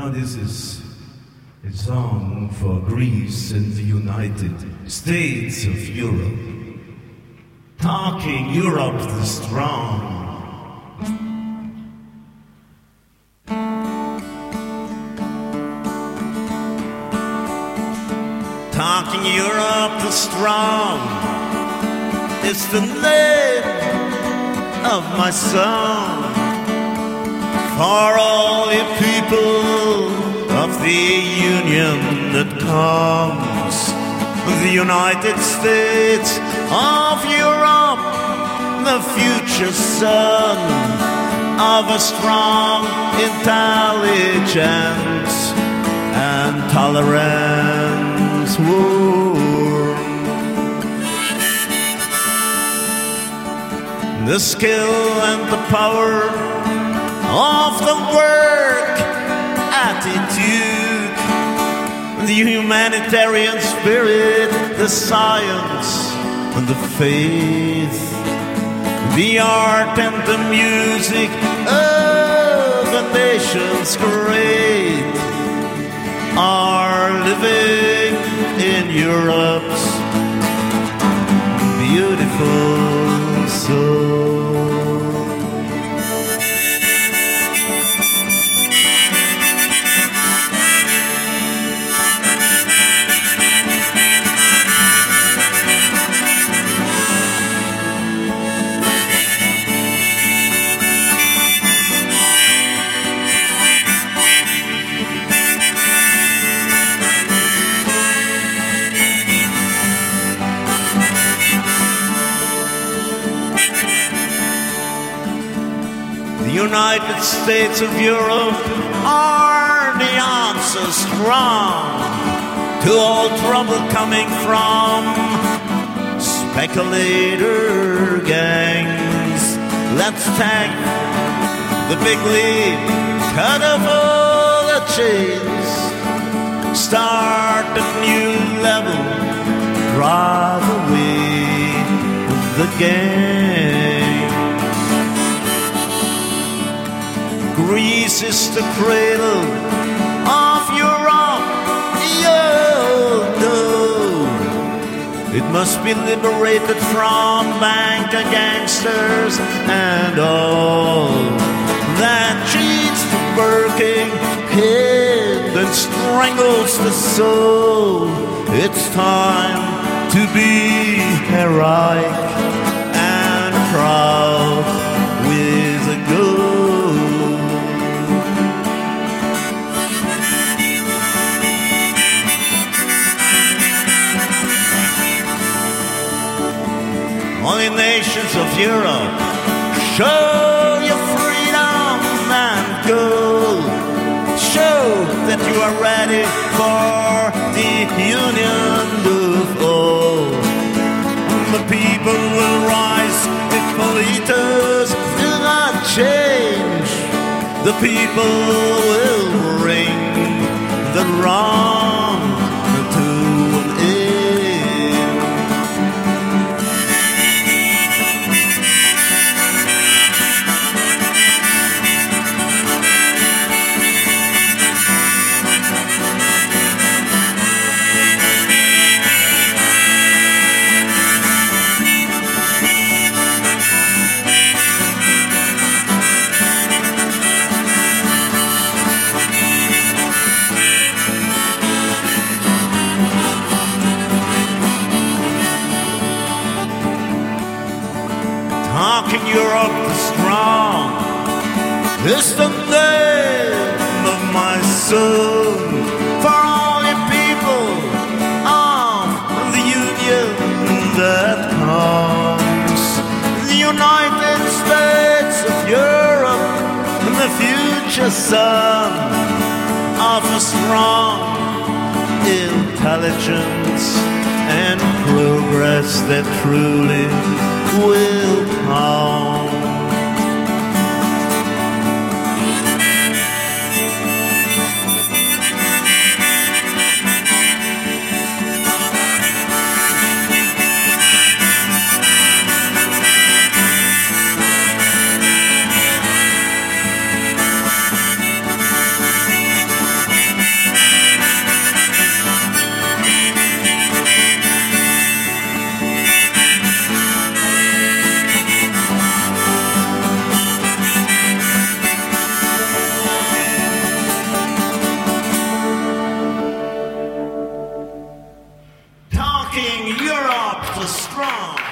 This is a song for Greece and the United States of Europe. Talking Europe the strong. Talking Europe the strong is the name of my song. For all you people of the Union that comes, the United States of Europe, the future son of a strong intelligence and tolerance war. The skill and the power of the work attitude, the humanitarian spirit, the science and the faith, the art and the music of the nations great are living in Europe's beautiful soul. United States of Europe are the answer strong to all trouble coming from speculator gangs. Let's take the big leap, cut off all the chains, start a new level, drive away the gang. Greece is the cradle of Europe, you know. It must be liberated from banker gangsters and all that cheats the working head and strangles the soul. It's time to be heroic and proud with a goal. All the nations of Europe, show your freedom and go. Show that you are ready for the union of all. The people will rise if leaders do not change. The people will bring the wrong to an end. Talking Europe the strong is the name of my song. For all you people of the Union that comes, the United States of Europe, and the future son of a strong intelligence and progress that truly will come. arms are strong.